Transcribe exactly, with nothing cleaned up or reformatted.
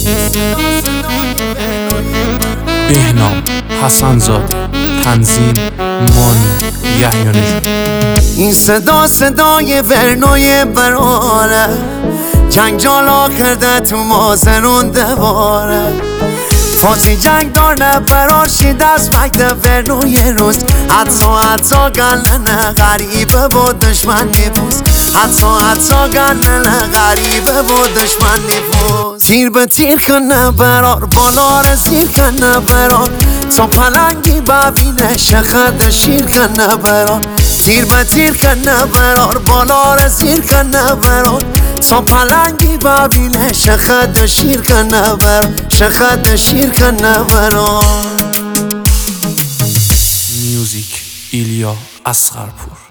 بهنام حسن‌زاده، تنظیم مانی یحیی. این صدا صدای ورنوی براره، جنگجالا کرده تو مازنون دواره. فاتی جنگ دار نبرار شید از وقت ورنوی روز. حتی حتی گلنه غریبه با دشمن نیبوز. حتی حتی گلنه غریبه با دشمن نیبوز. تیر به تیر کنه برار، بالا رزیر کنه برار. تا پلنگی ببینه شخد شیر کنه برار. تیر به تیر کنه برار، بالا رزیر کنه برار. تا پلنگی ببینه شخد شیر کنه برار. شخد شیر کنه برار. میوزیک ایلیا اصغرپور.